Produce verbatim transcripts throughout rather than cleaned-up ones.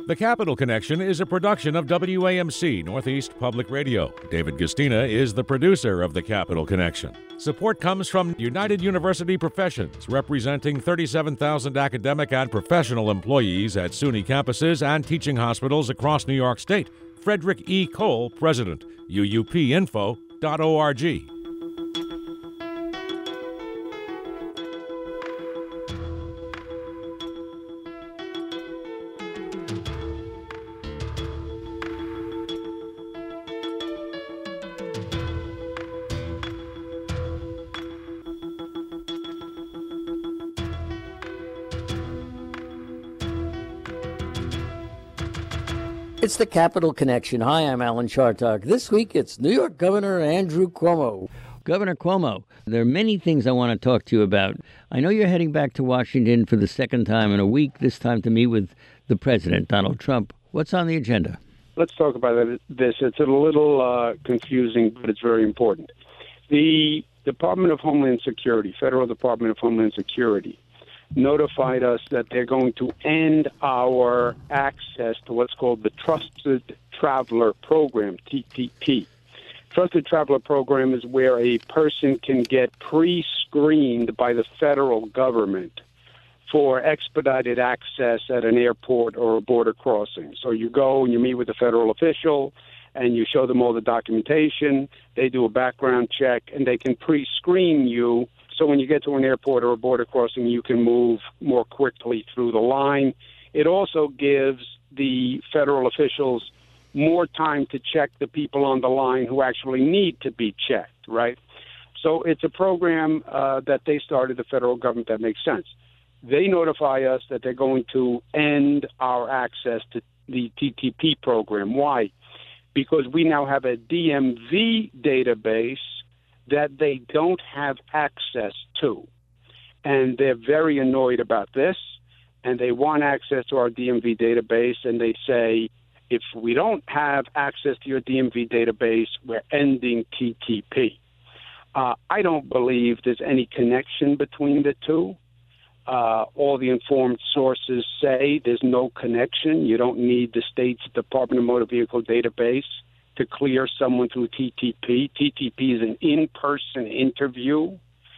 The Capital Connection is a production of W A M C Northeast Public Radio. David Gustina is the producer of The Capital Connection. Support comes from United University Professions, representing thirty-seven thousand academic and professional employees at SUNY campuses and teaching hospitals across New York State. Frederick E. Cole, President, U U P info dot org. It's the Capital Connection. Hi, I'm Alan Chartock. This week, it's New York Governor Andrew Cuomo. Governor Cuomo, there are many things I want to talk to you about. I know you're heading back to Washington for the second time in a week, this time to meet with the president, Donald Trump. What's on the agenda? Let's talk about this. It's a little uh, confusing, but it's very important. The Department of Homeland Security, Federal Department of Homeland Security, notified us that they're going to end our access to what's called the Trusted Traveler Program, T T P. Trusted Traveler Program is where a person can get pre-screened by the federal government for expedited access at an airport or a border crossing. So you go and you meet with a federal official and you show them all the documentation, they do a background check, and they can pre-screen you. So when you get to an airport or a border crossing, you can move more quickly through the line. It also gives the federal officials more time to check the people on the line who actually need to be checked, right? So it's a program uh, that they started, the federal government, that makes sense. They notify us that they're going to end our access to the T T P program. Why? Because we now have a D M V database that they don't have access to. And they're very annoyed about this, and they want access to our D M V database, and they say, if we don't have access to your D M V database, we're ending T T P. Uh, I don't believe there's any connection between the two. Uh, all the informed sources say there's no connection. You don't need the state's Department of Motor Vehicle database to clear someone through T T P. T T P is an in-person interview.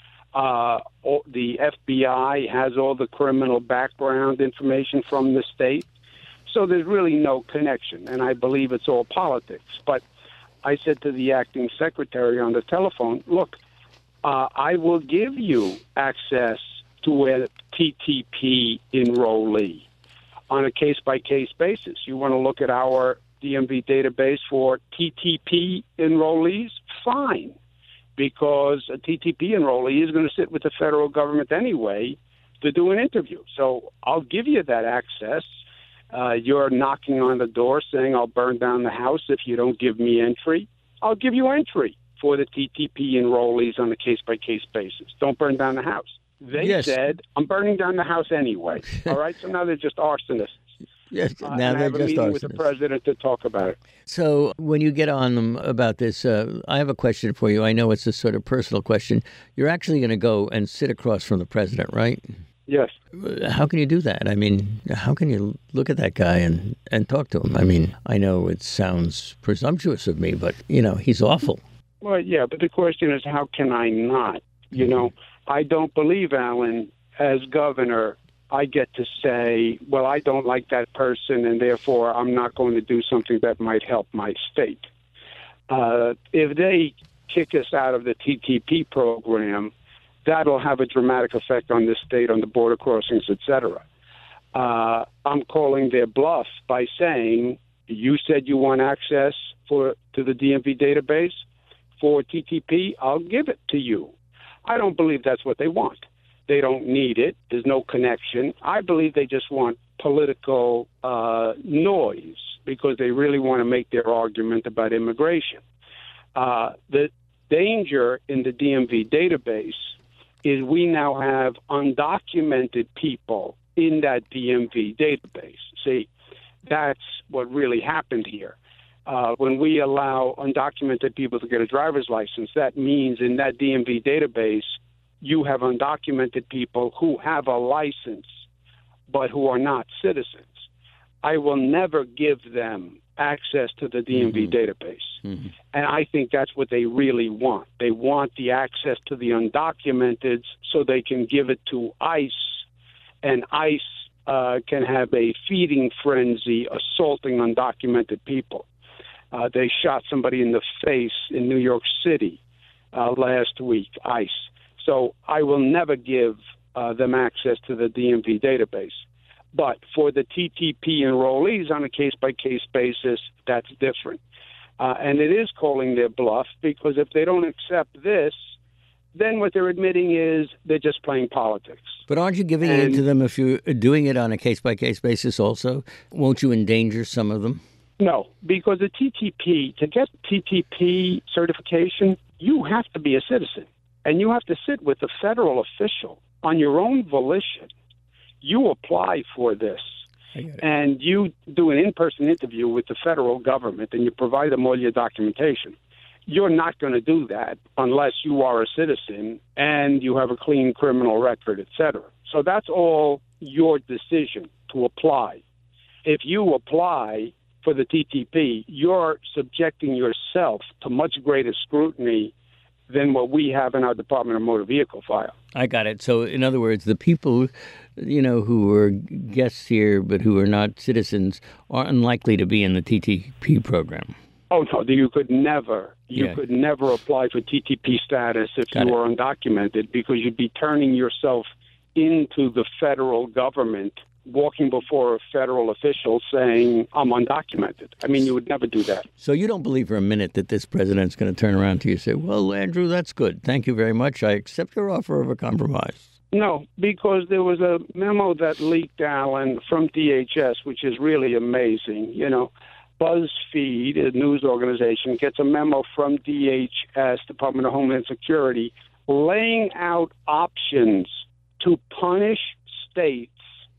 Uh, the F B I has all the criminal background information from the state. So there's really no connection, and I believe it's all politics. But I said to the acting secretary on the telephone, look, uh, I will give you access to a T T P enrollee on a case-by-case basis. You want to look at our D M V database for T T P enrollees? Fine, because a T T P enrollee is going to sit with the federal government anyway to do an interview. So I'll give you that access. Uh, you're knocking on the door saying I'll burn down the house if you don't give me entry. I'll give you entry for the T T P enrollees on a case-by-case basis. Don't burn down the house. They yes. said, I'm burning down the house anyway. All right? So now they're just arsonists. Yes, Uh, now and they're I have a just meeting arsonists. with the president to talk about it. So when you get on them about this, uh, I have a question for you. I know it's a sort of personal question. You're actually going to go and sit across from the president, right? Yes. How can you do that? I mean, how can you look at that guy and, and talk to him? I mean, I know it sounds presumptuous of me, but, you know, he's awful. Well, yeah, but the question is, how can I not? You know, I don't believe, Alan, as governor, I get to say, well, I don't like that person, and therefore I'm not going to do something that might help my state. Uh, if they kick us out of the T T P program, that'll have a dramatic effect on this state, on the border crossings, et cetera. Uh, I'm calling their bluff by saying, you said you want access for to the D M V database for T T P, I'll give it to you. I don't believe that's what they want. They don't need it. There's no connection. I believe they just want political uh, noise because they really want to make their argument about immigration. Uh, the danger in the D M V database is we now have undocumented people in that D M V database. See, that's what really happened here. Uh, when we allow undocumented people to get a driver's license, that means in that D M V database, you have undocumented people who have a license but who are not citizens. I will never give them access to the D M V mm-hmm. database. Mm-hmm. And I think that's what they really want. They want the access to the undocumented so they can give it to ICE, and ICE uh, can have a feeding frenzy assaulting undocumented people. Uh, they shot somebody in the face in New York City uh, last week, ICE. So I will never give uh, them access to the D M V database. But for the T T P enrollees on a case-by-case basis, that's different. Uh, and it is calling their bluff, because if they don't accept this, then what they're admitting is they're just playing politics. But aren't you giving and, in to them if you're doing it on a case-by-case basis also? Won't you endanger some of them? No, because the T T P, to get T T P certification, you have to be a citizen. And you have to sit with a federal official on your own volition. You apply for this, and you do an in-person interview with the federal government, and you provide them all your documentation. You're not going to do that unless you are a citizen and you have a clean criminal record, et cetera. So that's all your decision to apply. If you apply for the T T P, you're subjecting yourself to much greater scrutiny than what we have in our Department of Motor Vehicle file. I got it. So, in other words, the people, you know, who are guests here but who are not citizens are unlikely to be in the T T P program. Oh, no, you could never, you yeah. could never apply for T T P status if got you it. were undocumented, because you'd be turning yourself into the federal government, walking before a federal official saying, I'm undocumented. I mean, you would never do that. So you don't believe for a minute that this president's going to turn around to you and say, well, Andrew, that's good. Thank you very much. I accept your offer of a compromise. No, because there was a memo that leaked, Alan, from D H S, which is really amazing. You know, BuzzFeed, a news organization, gets a memo from D H S, Department of Homeland Security, laying out options to punish states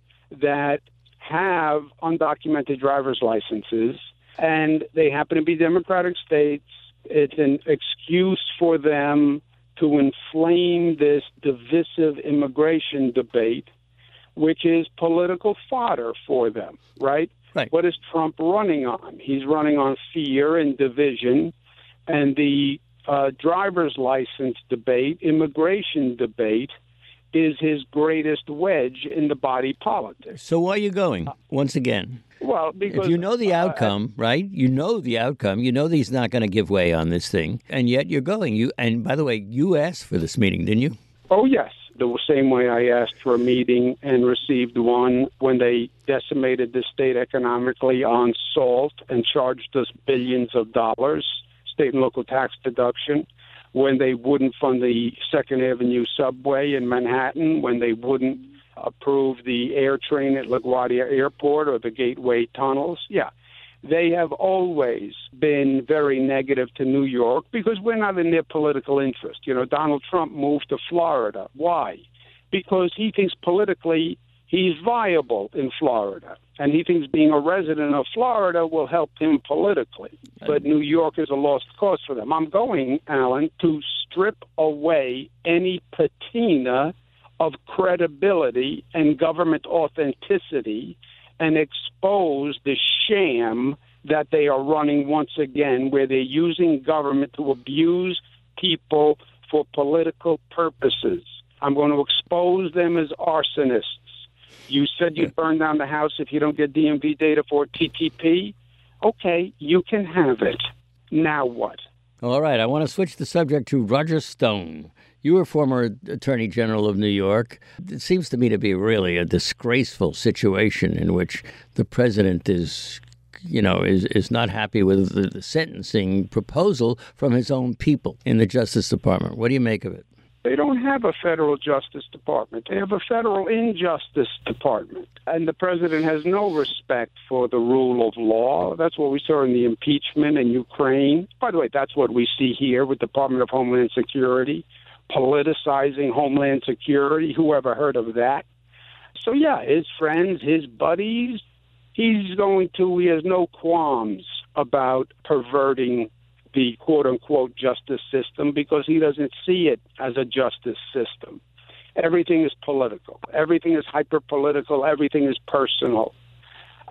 that have undocumented driver's licenses, and they happen to be Democratic states. It's an excuse for them to inflame this divisive immigration debate, which is political fodder for them, right? Right. What is Trump running on? He's running on fear and division, and the uh, driver's license debate, immigration debate, is his greatest wedge in the body politic. So why are you going, once again? Well, because... If you know the outcome, uh, right? You know the outcome. You know that he's not going to give way on this thing, and yet you're going. You And by the way, you asked for this meeting, didn't you? Oh, yes. The same way I asked for a meeting and received one when they decimated the state economically on SALT and charged us billions of dollars, state and local tax deduction, when they wouldn't fund the Second Avenue subway in Manhattan, when they wouldn't approve the air train at LaGuardia Airport or the Gateway tunnels. Yeah, they have always been very negative to New York because we're not in their political interest. You know, Donald Trump moved to Florida. Why? Because he thinks politically he's viable in Florida, and he thinks being a resident of Florida will help him politically. But New York is a lost cause for them. I'm going, Alan, to strip away any patina of credibility and government authenticity and expose the sham that they are running once again, where they're using government to abuse people for political purposes. I'm going to expose them as arsonists. You said you'd burn down the house if you don't get D M V data for T T P. Okay, you can have it. Now what? All right, I want to switch the subject to Roger Stone. You were former Attorney General of New York. It seems to me to be really a disgraceful situation in which the president is, you know, is, is not happy with the, the sentencing proposal from his own people in the Justice Department. What do you make of it? They don't have a federal Justice Department. They have a federal injustice department. And the president has no respect for the rule of law. That's what we saw in the impeachment in Ukraine. By the way, that's what we see here with the Department of Homeland Security, politicizing Homeland Security. Who ever heard of that? So, yeah, his friends, his buddies, he's going to, he has no qualms about perverting the quote-unquote justice system because he doesn't see it as a justice system. Everything is political. Everything is hyper-political. Everything is personal.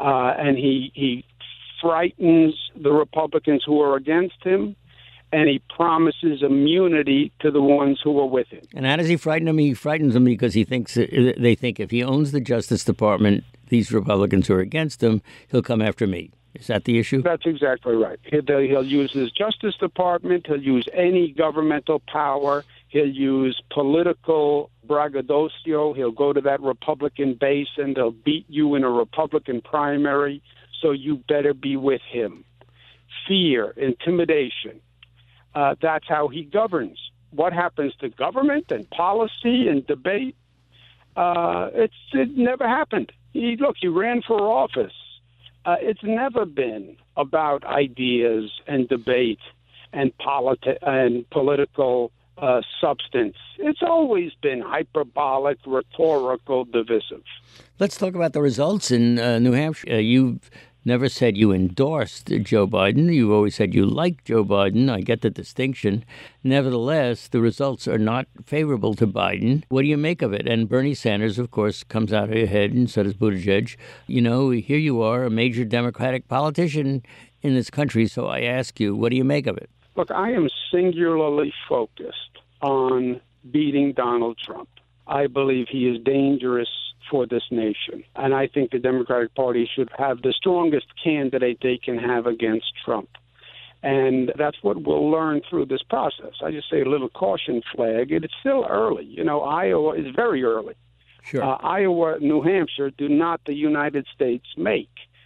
uh, and he he frightens the Republicans who are against him, and he promises immunity to the ones who are with him. And how does he frighten them? He frightens them because he thinks they think if he owns the Justice Department, these Republicans who are against him, he'll come after me. Is that the issue? That's exactly right. He'll, he'll use his Justice Department. He'll use any governmental power. He'll use political braggadocio. He'll go to that Republican base and they'll beat you in a Republican primary, so you better be with him. Fear, intimidation. Uh, that's how he governs. What happens to government and policy and debate? Uh, it's it never happened. He, look, he ran for office. Uh, it's never been about ideas and debate and politi- and political uh, substance. It's always been hyperbolic, rhetorical, divisive. Let's talk about the results in uh, New Hampshire. Uh, you've never said you endorsed Joe Biden. You always said you liked Joe Biden. I get the distinction. Nevertheless, the results are not favorable to Biden. What do you make of it? And Bernie Sanders, of course, comes out ahead, and so does Buttigieg. You know, here you are, a major Democratic politician in this country. So I ask you, what do you make of it? Look, I am singularly focused on beating Donald Trump. I believe he is dangerous for this nation. And I think the Democratic Party should have the strongest candidate they can have against Trump. And that's what we'll learn through this process. I just say a little caution flag. It's still early. You know, Iowa is very early. Sure. Uh, Iowa, New Hampshire do not the United States make.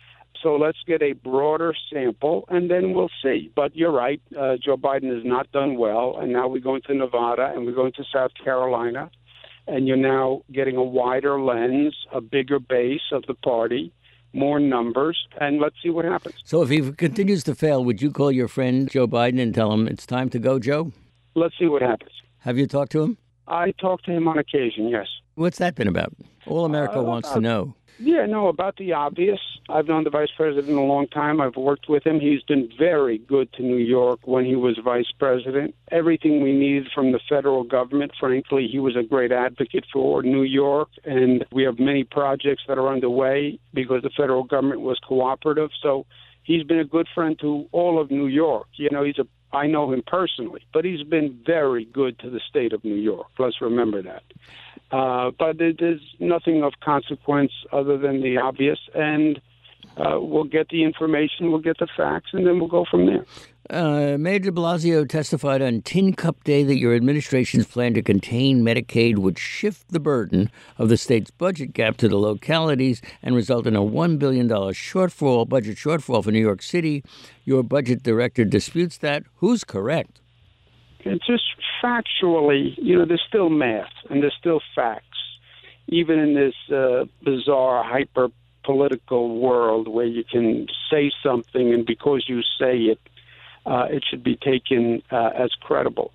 So let's get a broader sample, and then we'll see. But you're right. Uh, Joe Biden has not done well, and now we're going to Nevada, and we're going to South Carolina. And you're now getting a wider lens, a bigger base of the party, more numbers, and let's see what happens. So if he continues to fail, would you call your friend Joe Biden and tell him it's time to go, Joe? Let's see what happens. Have you talked to him? I talk to him on occasion, yes. What's that been about? All America uh, wants uh, to know. Yeah, no, about the obvious. I've known the vice president a long time. I've worked with him. He's been very good to New York when he was vice president. Everything we needed from the federal government, frankly, he was a great advocate for New York. And we have many projects that are underway because the federal government was cooperative. So he's been a good friend to all of New York. You know, he's a I know him personally, but he's been very good to the state of New York. Let's remember that. Uh, but there's nothing of consequence other than the obvious, and uh, we'll get the information, we'll get the facts, and then we'll go from there. Uh, Mayor de Blasio testified on Tin Cup Day that your administration's plan to contain Medicaid would shift the burden of the state's budget gap to the localities and result in a one billion dollars shortfall, budget shortfall for New York City. Your budget director disputes that. Who's correct? It's just factually, you know, there's still math and there's still facts, even in this uh, bizarre, hyper-political world where you can say something and because you say it, uh, it should be taken uh, as credible.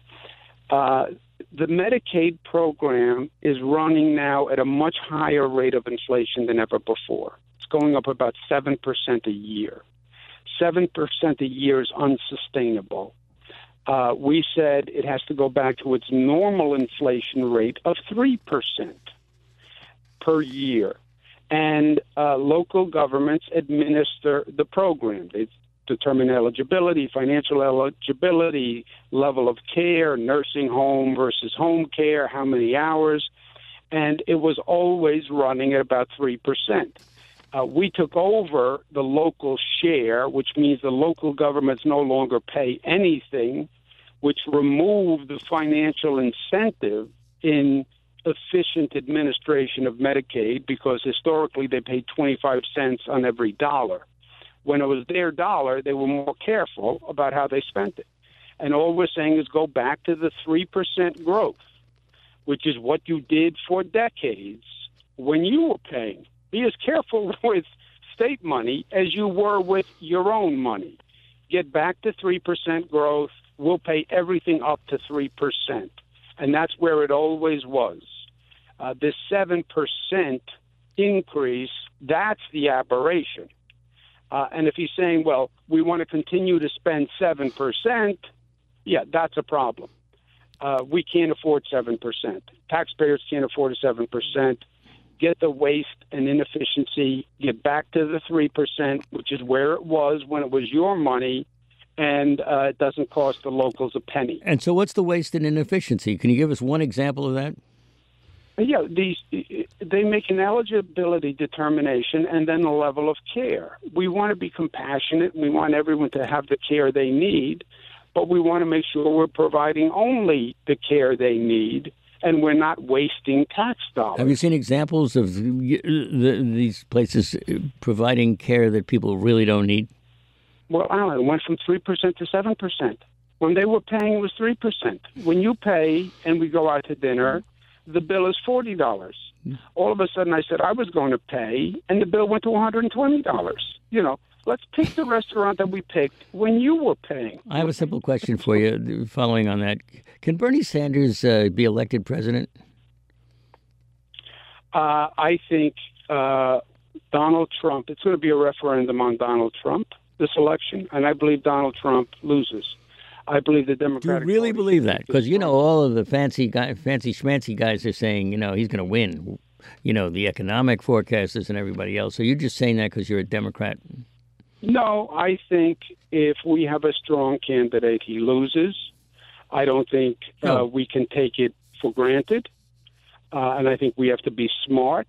Uh, the Medicaid program is running now at a much higher rate of inflation than ever before. It's going up about seven percent a year. seven percent a year is unsustainable. Uh, we said it has to go back to its normal inflation rate of three percent per year. And uh, local governments administer the program. They determine eligibility, financial eligibility, level of care, nursing home versus home care, how many hours. And it was always running at about three percent. Uh, we took over the local share, which means the local governments no longer pay anything, which removed the financial incentive in efficient administration of Medicaid, because historically they paid twenty-five cents on every dollar. When it was their dollar, they were more careful about how they spent it. And all we're saying is go back to the three percent growth, which is what you did for decades when you were paying. Be as careful with state money as you were with your own money. Get back to three percent growth. We'll pay everything up to three percent. And that's where it always was. Uh, this seven percent increase, that's the aberration. Uh, and if he's saying, well, we want to continue to spend seven percent, yeah, that's a problem. Uh, we can't afford seven percent. Taxpayers can't afford a seven percent. get the waste and inefficiency, get back to the three percent, which is where it was when it was your money, and uh, it doesn't cost the locals a penny. And so what's the waste and inefficiency? Can you give us one example of that? Yeah, these they make an eligibility determination and then a level of care. We want to be compassionate. We want everyone to have the care they need, but we want to make sure we're providing only the care they need and we're not wasting tax dollars. Have you seen examples of the, the, these places providing care that people really don't need? Well, Alan, it went from three percent to seven percent. When they were paying, it was three percent. When you pay and we go out to dinner, the bill is forty dollars. All of a sudden, I said I was going to pay, and the bill went to one hundred twenty dollars. You know, let's pick the restaurant that we picked when you were paying. I have a simple question for you following on that. Can Bernie Sanders uh, be elected president? Uh, I think uh, Donald Trump, it's going to be a referendum on Donald Trump, this election, and I believe Donald Trump loses. I believe the Democratic Do you really Party believe that? Because, you know, all of the fancy guy, fancy schmancy guys are saying, you know, he's going to win. You know, the economic forecasters and everybody else. So you're just saying that because you're a Democrat? No, I think if we have a strong candidate, he loses. I don't think No. uh, we can take it for granted. Uh, and I think we have to be smart.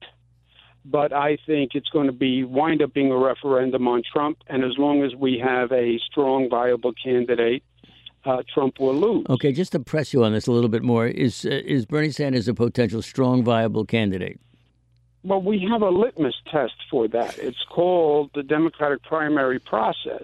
But I think it's going to be wind up being a referendum on Trump. And as long as we have a strong, viable candidate, Uh, Trump will lose. Okay, just to press you on this a little bit more, is uh, is Bernie Sanders a potential strong, viable candidate? Well, we have a litmus test for that. It's called the Democratic primary process.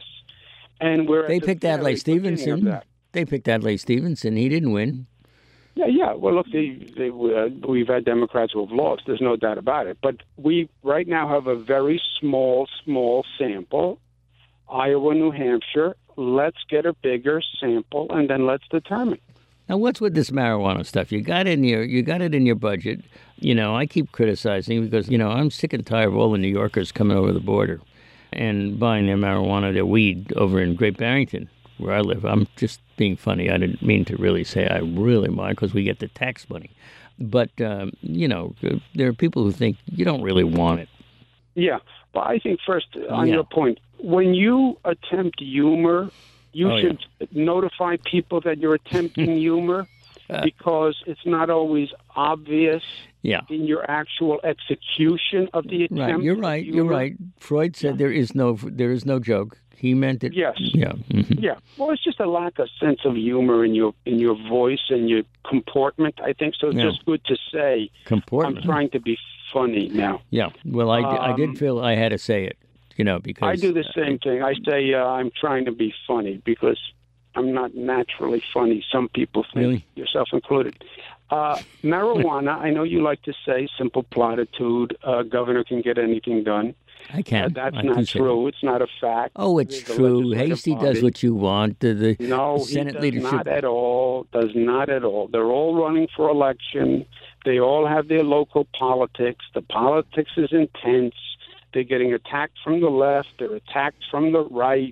And we're They at the picked very Adlai beginning of Stevenson. that. They picked Adlai Stevenson. He didn't win. Yeah, yeah. Well, look, they, they, uh, we've had Democrats who have lost. There's no doubt about it. But we right now have a very small, small sample. Iowa, New Hampshire. Let's get a bigger sample, and then let's determine. Now, what's with this marijuana stuff? You got it in your you got it in your budget. You know, I keep criticizing because you know I'm sick and tired of all the New Yorkers coming over the border and buying their marijuana, their weed over in Great Barrington, where I live. I'm just being funny. I didn't mean to really say I really mind because we get the tax money. But um, you know, there are people who think you don't really want it. Yeah, but I think first on Yeah. your point, when you attempt humor, you Oh, should notify people that you're attempting humor because it's not always obvious Yeah. in your actual execution of the attempt. Right, you're of right. You're humor. right. Freud said there is no there is no joke. He meant it. Yes. Yeah. mhm. Yeah. Well, it's just a lack of sense of humor in your in your voice and your comportment, I think. So it's Yeah. just good to say, Comportment. I'm trying to be funny now. Yeah. Well, I, di- I Um, did feel I had to say it. You know, because I do the same thing. I say uh, I'm trying to be funny because I'm not naturally funny. Some people think, Really? yourself included. Uh, marijuana, I know you like to say, simple platitude, uh, governor can get anything done. I can. Uh, that's I do not say true. that. It's not a fact. Oh, it's The true. legislative Hasty body- does what you want. The, the No, Senate he does leadership. not at all. Does not at all. They're all running for election. They all have their local politics. The politics is intense. They're getting attacked from the left. They're attacked from the right.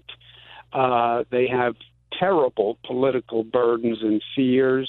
Uh, they have terrible political burdens and fears.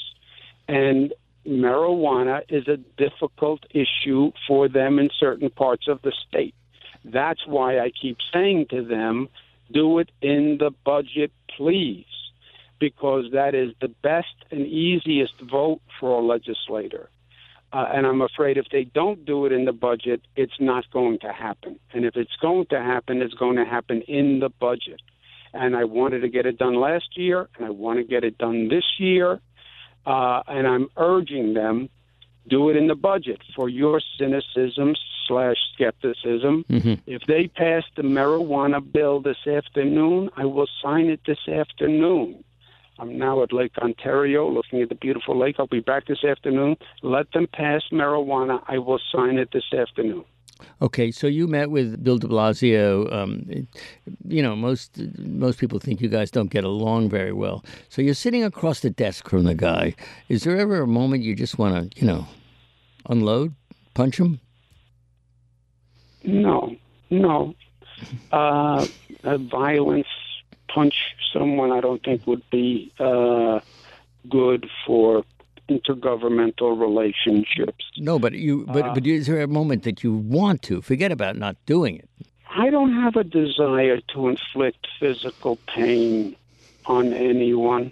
And marijuana is a difficult issue for them in certain parts of the state. That's why I keep saying to them, do it in the budget, please, because that is the best and easiest vote for a legislator. Uh, and I'm afraid if they don't do it in the budget, it's not going to happen. And if it's going to happen, it's going to happen in the budget. And I wanted to get it done last year, and I want to get it done this year. Uh, and I'm urging them, do it in the budget for your cynicism slash skepticism. Mm-hmm. If they pass the marijuana bill this afternoon, I will sign it this afternoon. I'm now at Lake Ontario looking at the beautiful lake. I'll be back this afternoon. Let them pass marijuana. I will sign it this afternoon. Okay, so you met with Bill de Blasio. Um, it- you know, most most people think you guys don't get along very well. So you're sitting across the desk from the guy. Is there ever a moment you just want to, you know, unload, punch him? No, no. Uh, uh, violence, punch someone, I don't think would be uh, good for intergovernmental relationships. No, but you. But Uh, but is there a moment that you want to forget about not doing it? I don't have a desire to inflict physical pain on anyone.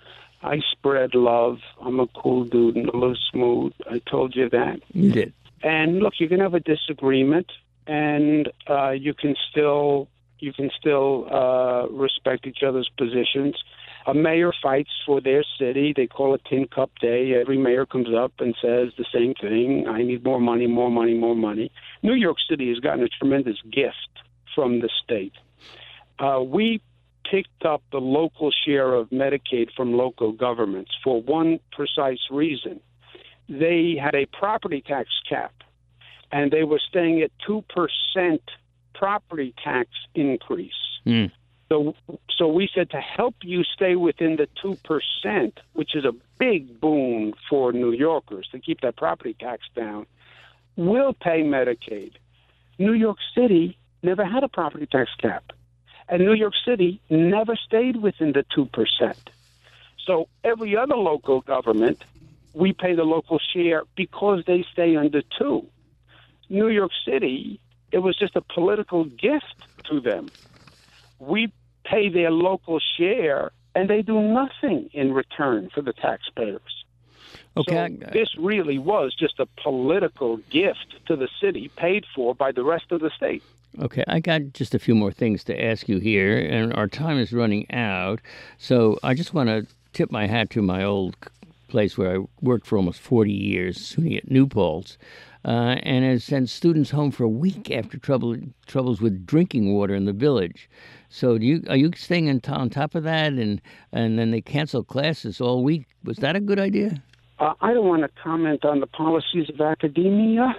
I spread love. I'm a cool dude and a little smooth. I told you that. You did. And look, you can have a disagreement, and uh, you can still you can still uh, respect each other's positions. A mayor fights for their city. They call it Tin Cup Day. Every mayor comes up and says the same thing. I need more money, more money, more money. New York City has gotten a tremendous gift from the state. Uh, we picked up the local share of Medicaid from local governments for one precise reason. They had a property tax cap, and they were staying at two percent property tax increase. Mm. So, so we said, to help you stay within the two percent, which is a big boon for New Yorkers to keep that property tax down, we'll pay Medicaid. New York City never had a property tax cap, and New York City never stayed within the two percent. So every other local government, we pay the local share because they stay under two. New York City, it was just a political gift to them. We pay their local share, and they do nothing in return for the taxpayers. Okay. So this really was just a political gift to the city, paid for by the rest of the state. Okay, I got just a few more things to ask you here, and our time is running out. So I just want to tip my hat to my old place where I worked for almost forty years, SUNY at New Paltz, uh, and has sent students home for a week after trouble, troubles with drinking water in the village. So do you are you staying on, on top of that, and, and then they cancel classes all week? Was that a good idea? Uh, I don't want to comment on the policies of academia.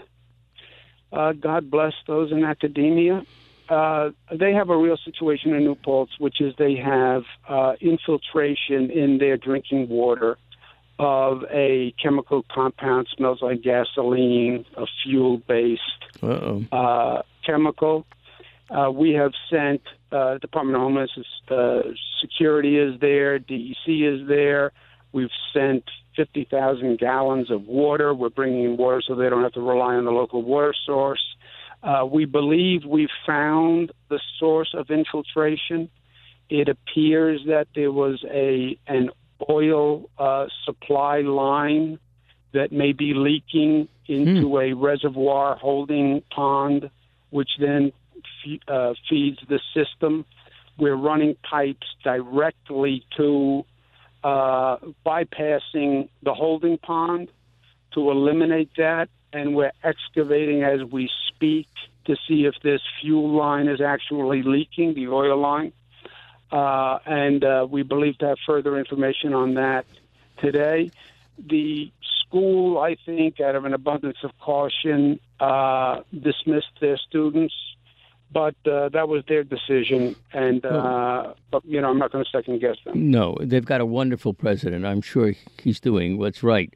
Uh, God bless those in academia. Uh, they have a real situation in New Paltz, which is they have uh, infiltration in their drinking water of a chemical compound, smells like gasoline, a fuel-based Uh-oh. uh, chemical. Uh, we have sent, uh, Department of Homeland uh, Security is there, D E C is there. We've sent fifty thousand gallons of water. We're bringing in water so they don't have to rely on the local water source. Uh, we believe we've found the source of infiltration. It appears that there was a an oil uh, supply line that may be leaking into hmm. a reservoir holding pond, which then f- uh, feeds the system. We're running pipes directly to uh, bypassing the holding pond to eliminate that, and we're excavating as we speak to see if this fuel line is actually leaking, the oil line. Uh, and uh, we believe to have further information on that today. The school, I think, out of an abundance of caution, uh, dismissed their students, but uh, that was their decision. And, uh, but, you know, I'm not going to second guess them. No, they've got a wonderful president. I'm sure he's doing what's right.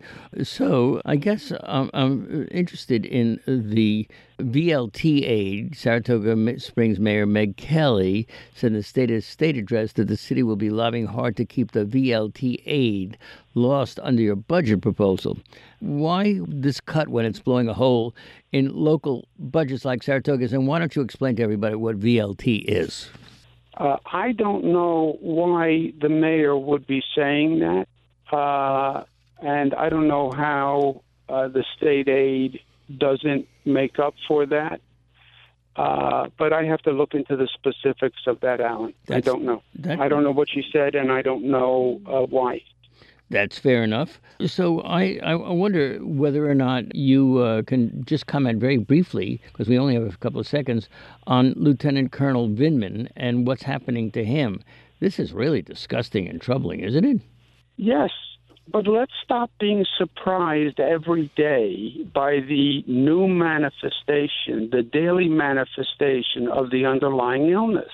So I guess I'm, I'm interested in the V L T aid. Saratoga Springs Mayor Meg Kelly said in a state, state address that the city will be lobbying hard to keep the V L T aid lost under your budget proposal. Why this cut when it's blowing a hole in local budgets like Saratoga's? And why don't you explain to everybody what V L T is? Uh, I don't know why the mayor would be saying that, uh, and I don't know how uh, the state aid doesn't make up for that. Uh, but I have to look into the specifics of that, Alan. That's, I don't know. That, I don't know what she said, and I don't know uh, why. That's fair enough. So I, I wonder whether or not you uh, can just comment very briefly, because we only have a couple of seconds, on Lieutenant Colonel Vindman and what's happening to him. This is really disgusting and troubling, isn't it? Yes, but let's stop being surprised every day by the new manifestation, the daily manifestation of the underlying illness.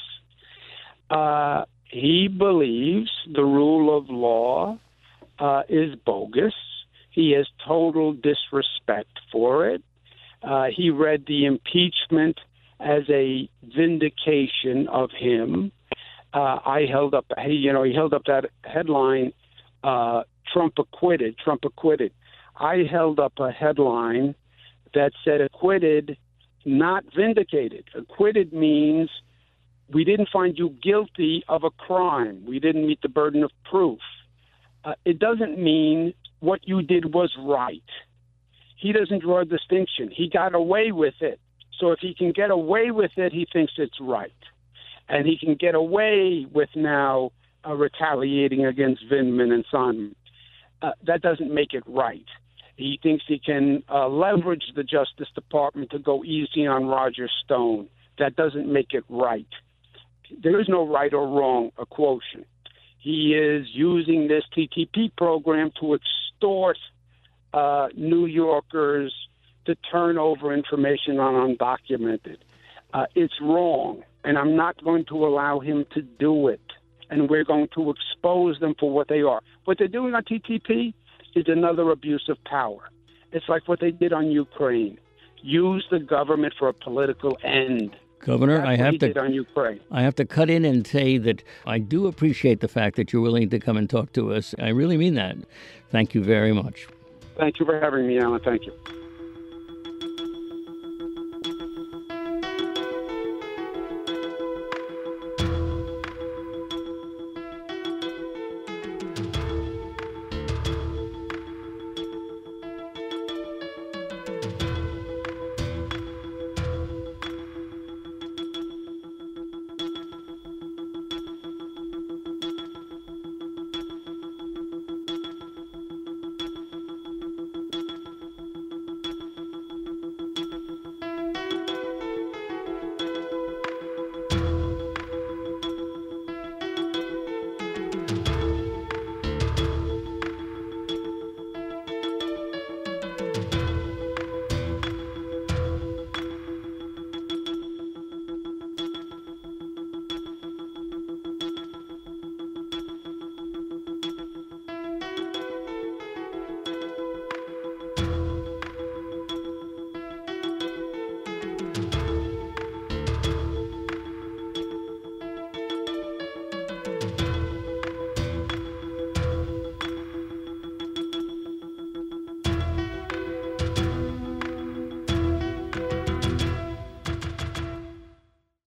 Uh, he believes the rule of law Uh, is bogus. He has total disrespect for it. Uh, he read the impeachment as a vindication of him. Uh, I held up, he, you know, he held up that headline, uh, Trump acquitted, Trump acquitted. I held up a headline that said acquitted, not vindicated. Acquitted means we didn't find you guilty of a crime. We didn't meet the burden of proof. Uh, it doesn't mean what you did was right. He doesn't draw a distinction. He got away with it. So if he can get away with it, he thinks it's right. And he can get away with now uh, retaliating against Vindman and Sondland. Uh, that doesn't make it right. He thinks he can uh, leverage the Justice Department to go easy on Roger Stone. That doesn't make it right. There is no right or wrong a quotient. He is using this T T P program to extort uh, New Yorkers to turn over information on undocumented. Uh, it's wrong, and I'm not going to allow him to do it. And we're going to expose them for what they are. What they're doing on T T P is another abuse of power. It's like what they did on Ukraine. Use the government for a political end. Governor, That's I what have he to did on Ukraine. I have to cut in and say that I do appreciate the fact that you're willing to come and talk to us. I really mean that. Thank you very much. Thank you for having me, Alan. Thank you.